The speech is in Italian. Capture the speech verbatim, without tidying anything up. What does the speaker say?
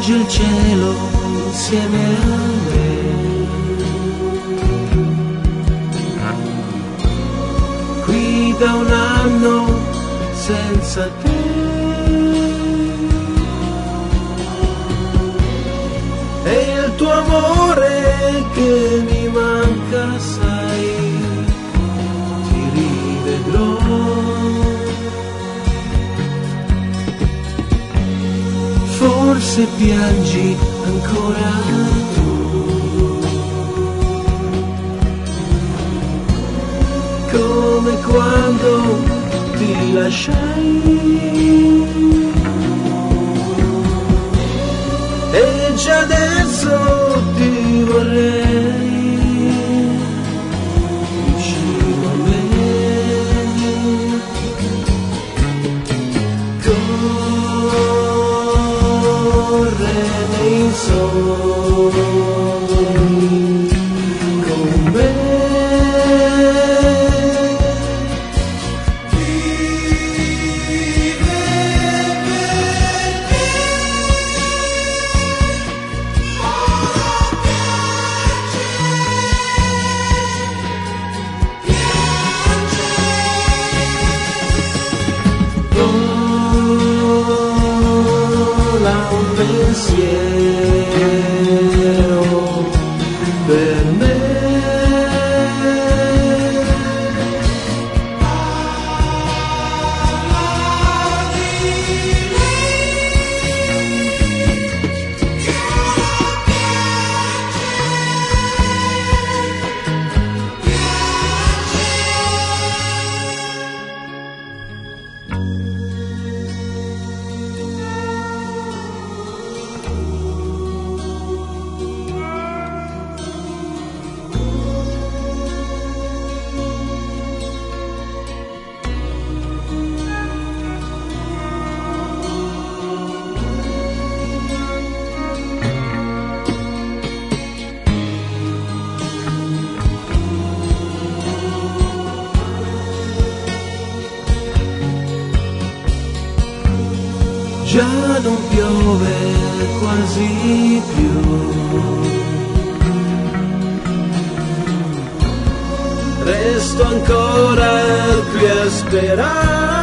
piange il cielo insieme a me. Qui da un anno senza te. E il tuo amore che mi manca, sai, ti rivedrò. Forse piangi ancora tu, come quando ti lasciai. E già adesso ti vorrei vicino a me. Corre nei sogni con me. Un pensiero per me. Già non piove quasi più, resto ancora qui a sperare.